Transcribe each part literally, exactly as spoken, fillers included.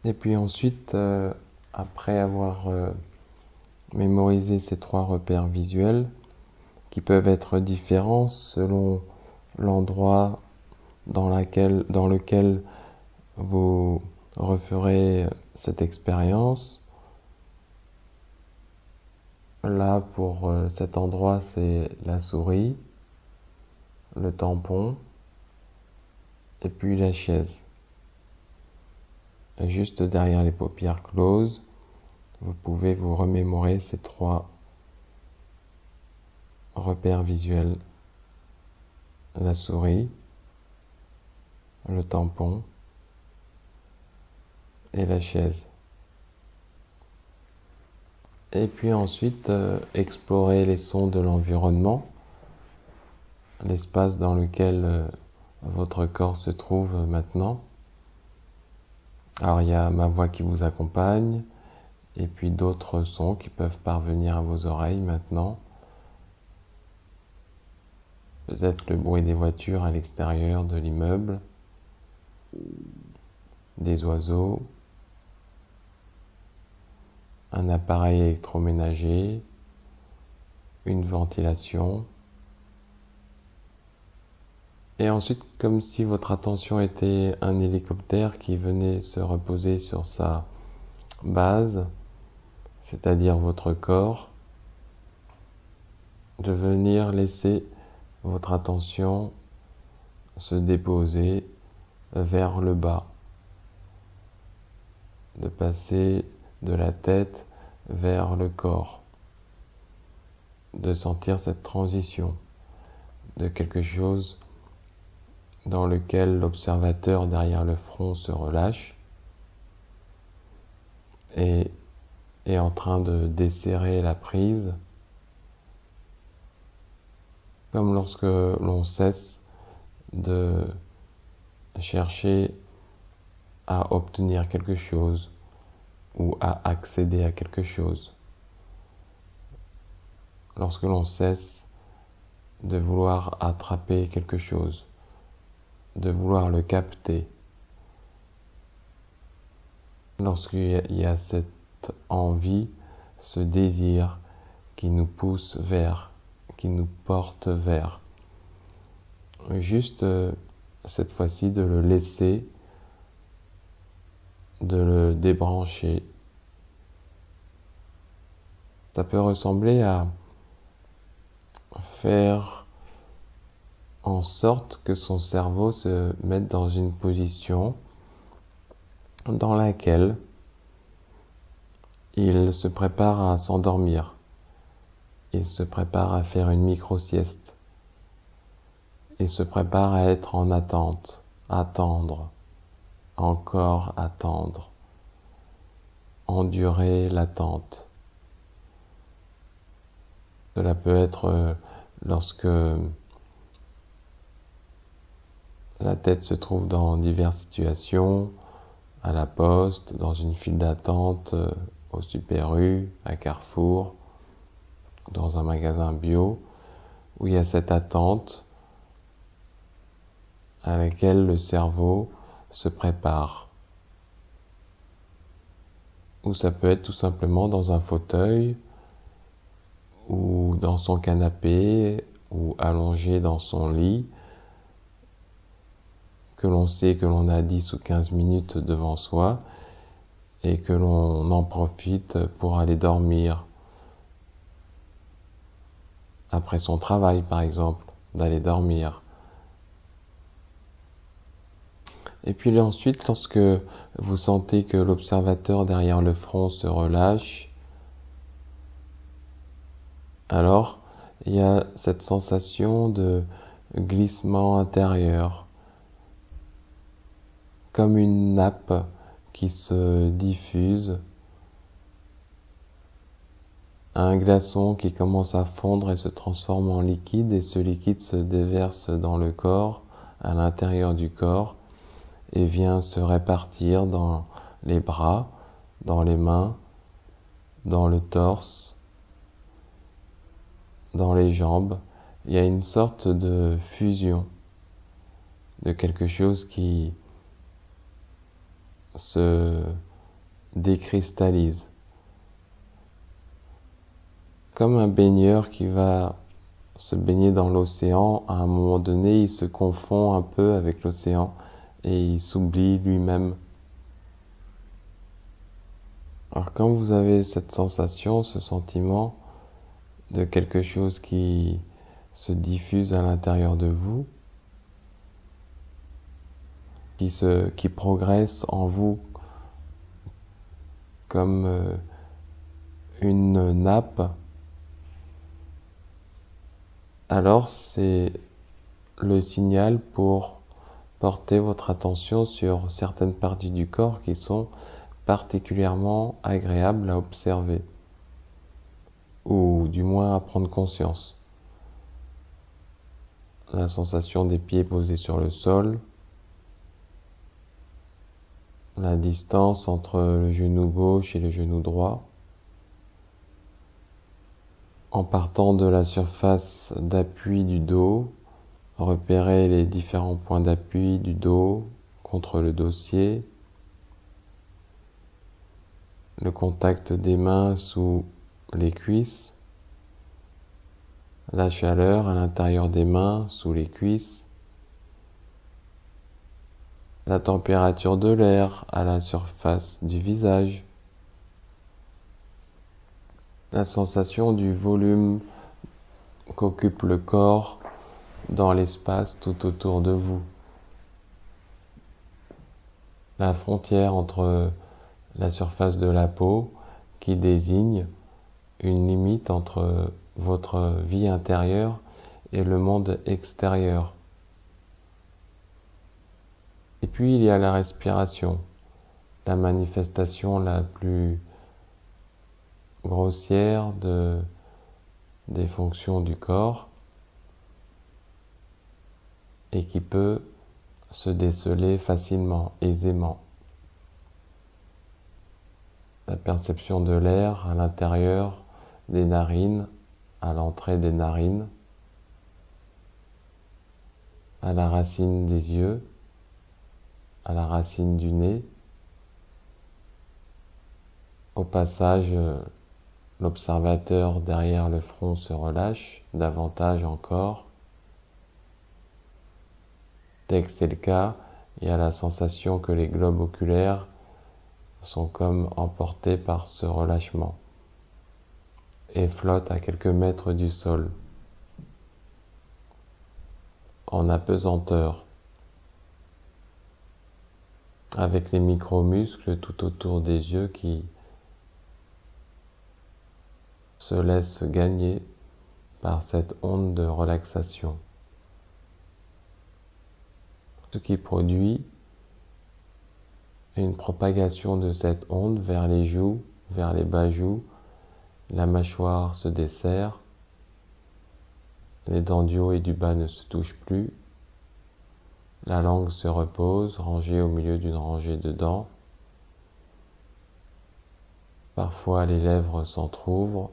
Et puis ensuite, euh, après avoir euh, mémorisé ces trois repères visuels, qui peuvent être différents selon l'endroit dans, laquelle, dans lequel vous referez cette expérience. Là, pour euh, cet endroit, c'est la souris, le tampon et puis la chaise. Et juste derrière les paupières closes, vous pouvez vous remémorer ces trois repères visuels. La souris, le tampon et la chaise. Et puis ensuite, euh, explorer les sons de l'environnement, l'espace dans lequel euh, votre corps se trouve maintenant. Alors il y a ma voix qui vous accompagne, et puis d'autres sons qui peuvent parvenir à vos oreilles maintenant. Peut-être le bruit des voitures à l'extérieur de l'immeuble, des oiseaux, un appareil électroménager, une ventilation. Et ensuite, comme si votre attention était un hélicoptère qui venait se reposer sur sa base, c'est-à-dire votre corps, de venir laisser votre attention se déposer vers le bas, de passer de la tête vers le corps, de sentir cette transition de quelque chose dans lequel l'observateur derrière le front se relâche et est en train de desserrer la prise, comme lorsque l'on cesse de chercher à obtenir quelque chose ou à accéder à quelque chose. Lorsque l'on cesse de vouloir attraper quelque chose, de vouloir le capter, lorsqu'il y a cette envie, ce désir qui nous pousse vers, qui nous porte vers. Juste euh, cette fois-ci de le laisser, de le débrancher. Ça peut ressembler à faire en sorte que son cerveau se mette dans une position dans laquelle il se prépare à s'endormir. Il se prépare à faire une micro-sieste. Il se prépare à être en attente, attendre, encore attendre, endurer l'attente. Cela peut être lorsque la tête se trouve dans diverses situations, à la poste, dans une file d'attente, au Super U, à Carrefour, dans un magasin bio, où il y a cette attente à laquelle le cerveau se prépare. Ou ça peut être tout simplement dans un fauteuil, ou dans son canapé, ou allongé dans son lit, que l'on sait que l'on a dix ou quinze minutes devant soi, et que l'on en profite pour aller dormir. Après son travail, par exemple, d'aller dormir. Et puis ensuite, lorsque vous sentez que l'observateur derrière le front se relâche, alors il y a cette sensation de glissement intérieur, comme une nappe qui se diffuse, un glaçon qui commence à fondre et se transforme en liquide, et ce liquide se déverse dans le corps, à l'intérieur du corps, et vient se répartir dans les bras, dans les mains, dans le torse, dans les jambes. Il y a une sorte de fusion de quelque chose qui se décristallise. Comme un baigneur qui va se baigner dans l'océan, à un moment donné, il se confond un peu avec l'océan et il s'oublie lui-même. Alors quand vous avez cette sensation, ce sentiment de quelque chose qui se diffuse à l'intérieur de vous, qui, se, qui progresse en vous comme euh, une nappe, alors c'est le signal pour porter votre attention sur certaines parties du corps qui sont particulièrement agréables à observer, ou du moins à prendre conscience. La sensation des pieds posés sur le sol, la distance entre le genou gauche et le genou droit, en partant de la surface d'appui du dos, repérer les différents points d'appui du dos contre le dossier, le contact des mains sous les cuisses, la chaleur à l'intérieur des mains sous les cuisses, la température de l'air à la surface du visage, la sensation du volume qu'occupe le corps dans l'espace tout autour de vous, la frontière entre la surface de la peau qui désigne une limite entre votre vie intérieure et le monde extérieur. Et puis il y a la respiration, la manifestation la plus grossière de, des fonctions du corps et qui peut se déceler facilement, aisément. La perception de l'air à l'intérieur des narines, à l'entrée des narines, à la racine des yeux, à la racine du nez. Au passage, l'observateur derrière le front se relâche davantage encore. Dès que c'est le cas, il y a la sensation que les globes oculaires sont comme emportés par ce relâchement et flottent à quelques mètres du sol, en apesanteur, avec les micro-muscles tout autour des yeux qui se laissent gagner par cette onde de relaxation. Ce qui produit une propagation de cette onde vers les joues, vers les bas-joues, la mâchoire se desserre, les dents du haut et du bas ne se touchent plus, la langue se repose, rangée au milieu d'une rangée de dents. Parfois les lèvres s'entr'ouvrent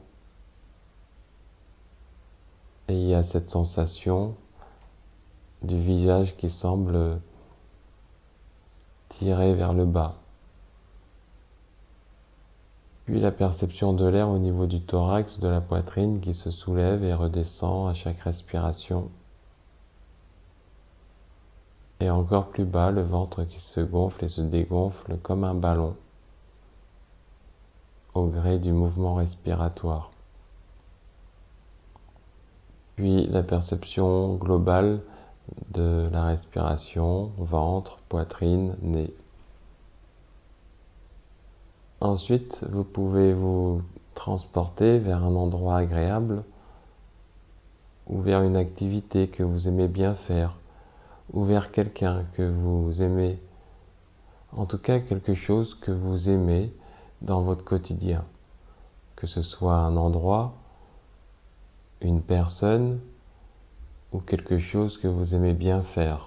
et il y a cette sensation du visage qui semble tiré vers le bas. Puis la perception de l'air au niveau du thorax, de la poitrine qui se soulève et redescend à chaque respiration. Et encore plus bas, le ventre qui se gonfle et se dégonfle comme un ballon au gré du mouvement respiratoire. Puis la perception globale de la respiration, ventre, poitrine, nez. Ensuite, vous pouvez vous transporter vers un endroit agréable ou vers une activité que vous aimez bien faire ou vers quelqu'un que vous aimez. En tout cas, quelque chose que vous aimez dans votre quotidien. Que ce soit un endroit, une personne ou quelque chose que vous aimez bien faire.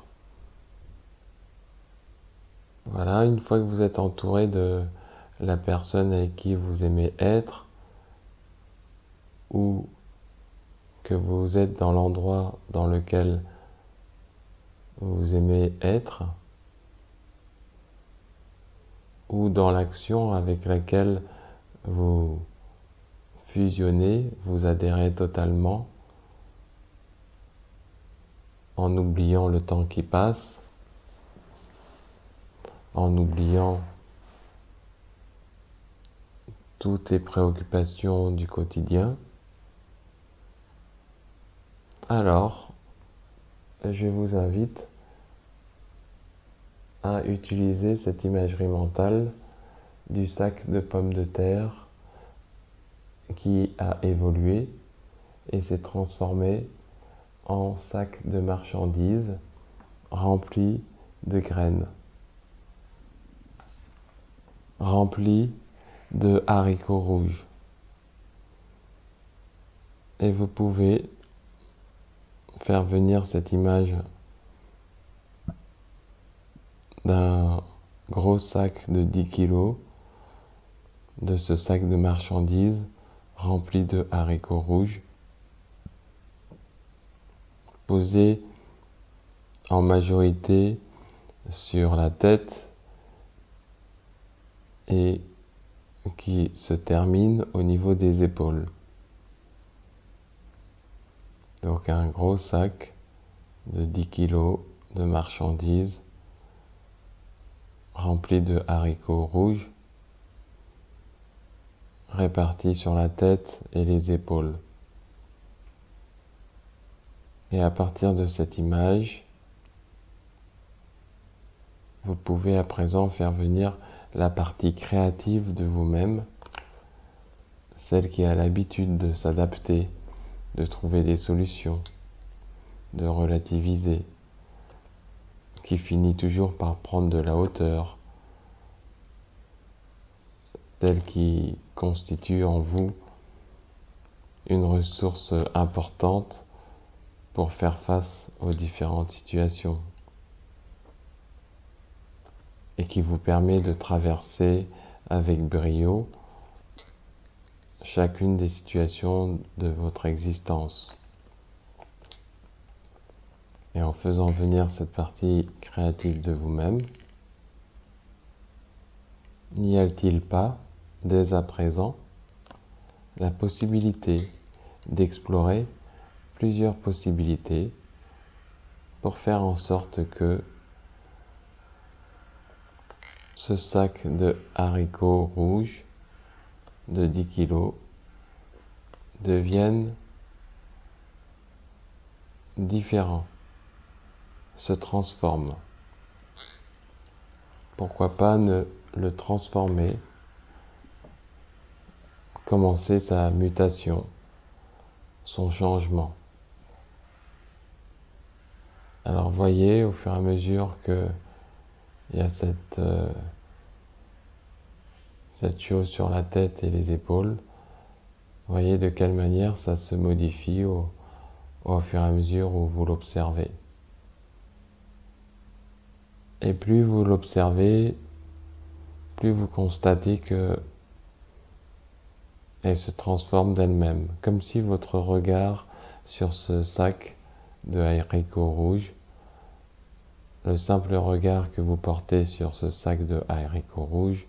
Voilà, une fois que vous êtes entouré de la personne avec qui vous aimez être ou que vous êtes dans l'endroit dans lequel vous aimez être, ou dans l'action avec laquelle vous fusionnez, vous adhérez totalement en oubliant le temps qui passe, en oubliant toutes les préoccupations du quotidien. Alors, je vous invite à utiliser cette imagerie mentale du sac de pommes de terre qui a évolué et s'est transformé en sac de marchandises rempli de graines, rempli de haricots rouges. Et vous pouvez faire venir cette image d'un gros sac de dix kilos, de ce sac de marchandises rempli de haricots rouges, posé en majorité sur la tête et qui se termine au niveau des épaules. Donc un gros sac de dix kilos de marchandises rempli de haricots rouges répartis sur la tête et les épaules. Et à partir de cette image, vous pouvez à présent faire venir la partie créative de vous-même, celle qui a l'habitude de s'adapter, de trouver des solutions, de relativiser, qui finit toujours par prendre de la hauteur, celle qui constitue en vous une ressource importante pour faire face aux différentes situations et qui vous permet de traverser avec brio chacune des situations de votre existence. Et en faisant venir cette partie créative de vous-même, n'y a-t-il pas, dès à présent, la possibilité d'explorer plusieurs possibilités pour faire en sorte que ce sac de haricots rouges de dix kilos devienne différent, se transforme. Pourquoi pas ne le transformer, commencer sa mutation, son changement. Alors voyez au fur et à mesure que il y a cette, euh, cette chose sur la tête et les épaules, voyez de quelle manière ça se modifie au, au fur et à mesure où vous l'observez. Et plus vous l'observez, plus vous constatez que elle se transforme d'elle-même, comme si votre regard sur ce sac de haricots rouges, le simple regard que vous portez sur ce sac de haricots rouges,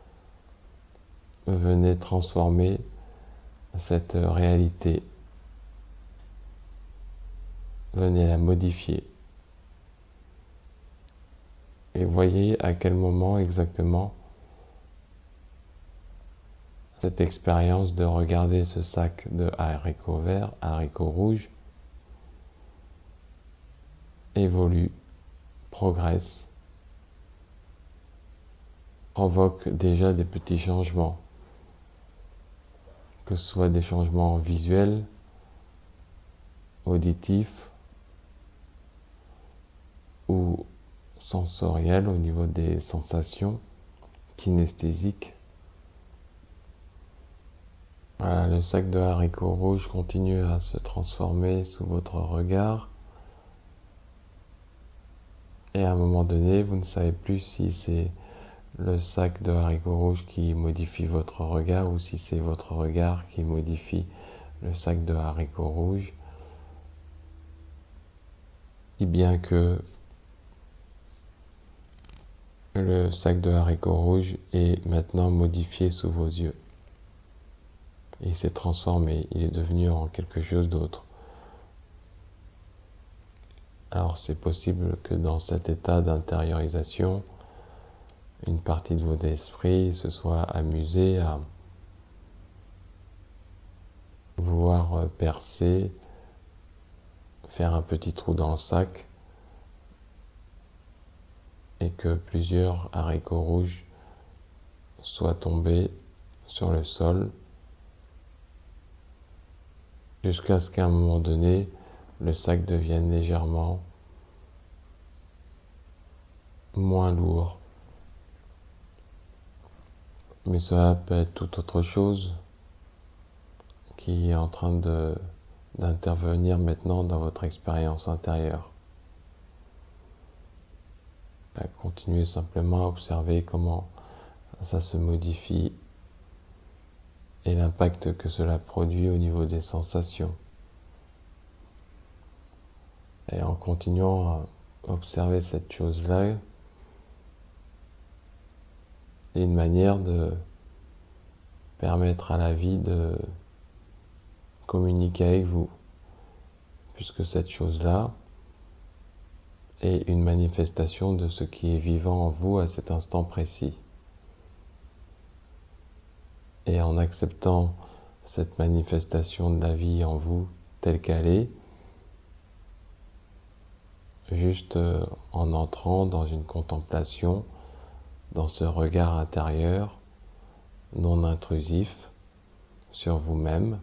venait transformer cette réalité, venez la modifier. Et voyez à quel moment exactement cette expérience de regarder ce sac de haricots verts, haricots rouges, évolue, progresse, provoque déjà des petits changements, que ce soit des changements visuels, auditifs ou sensoriels au niveau des sensations, kinesthésiques. Voilà, le sac de haricots rouges continue à se transformer sous votre regard. Et à un moment donné, vous ne savez plus si c'est le sac de haricots rouges qui modifie votre regard ou si c'est votre regard qui modifie le sac de haricots rouges. Si bien que Le sac de haricots rouges est maintenant modifié sous vos yeux. Il s'est transformé, il est devenu en quelque chose d'autre. Alors c'est possible que dans cet état d'intériorisation, une partie de votre esprit se soit amusée à vouloir percer, faire un petit trou dans le sac, et que plusieurs haricots rouges soient tombés sur le sol, jusqu'à ce qu'à un moment donné, le sac devienne légèrement moins lourd. Mais cela peut être tout autre chose qui est en train de, d'intervenir maintenant dans votre expérience intérieure. Continuez simplement à observer comment ça se modifie et l'impact que cela produit au niveau des sensations. Et en continuant à observer cette chose-là, c'est une manière de permettre à la vie de communiquer avec vous, puisque cette chose-là est une manifestation de ce qui est vivant en vous à cet instant précis. Et en acceptant cette manifestation de la vie en vous telle qu'elle est, juste en entrant dans une contemplation, dans ce regard intérieur, non intrusif, sur vous-même,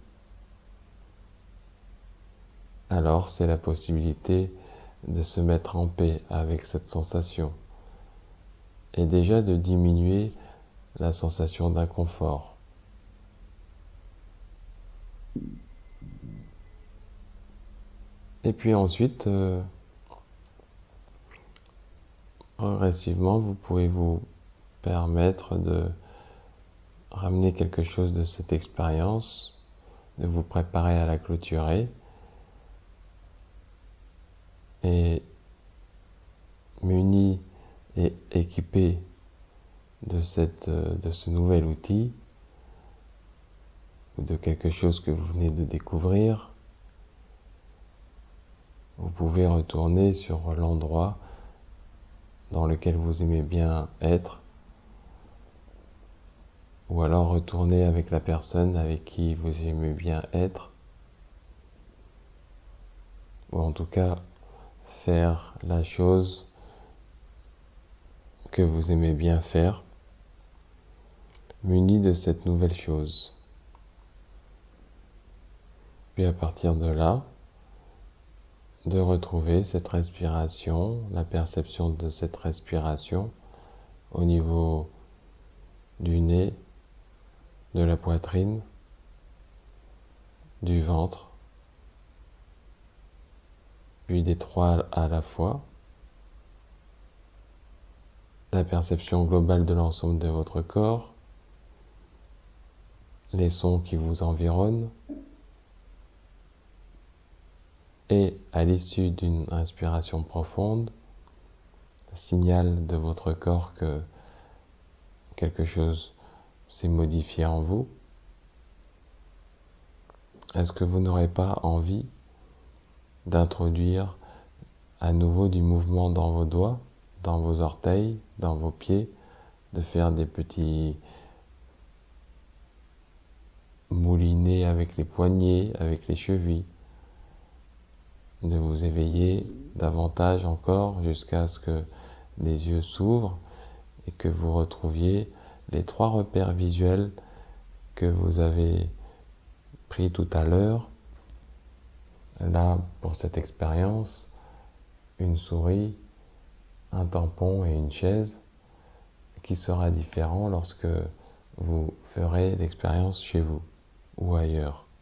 alors c'est la possibilité de se mettre en paix avec cette sensation et déjà de diminuer la sensation d'inconfort. Et puis ensuite, euh, progressivement, vous pouvez vous permettre de ramener quelque chose de cette expérience, de vous préparer à la clôturer et muni et équipé de, cette, de ce nouvel outil ou de quelque chose que vous venez de découvrir, vous pouvez retourner sur l'endroit dans lequel vous aimez bien être, ou alors retourner avec la personne avec qui vous aimez bien être, ou en tout cas faire la chose que vous aimez bien faire, muni de cette nouvelle chose. Puis à partir de là, de retrouver cette respiration, la perception de cette respiration au niveau du nez, de la poitrine, du ventre, puis des trois à la fois, la perception globale de l'ensemble de votre corps, les sons qui vous environnent, et à l'issue d'une inspiration profonde, signal de votre corps que quelque chose s'est modifié en vous. Est-ce que vous n'aurez pas envie d'introduire à nouveau du mouvement dans vos doigts, dans vos orteils, dans vos pieds, de faire des petits moulinets avec les poignets, avec les chevilles, de vous éveiller davantage encore jusqu'à ce que les yeux s'ouvrent et que vous retrouviez les trois repères visuels que vous avez pris tout à l'heure. Là, pour cette expérience, une souris, un tampon et une chaise, qui sera différent lorsque vous ferez l'expérience chez vous ou ailleurs.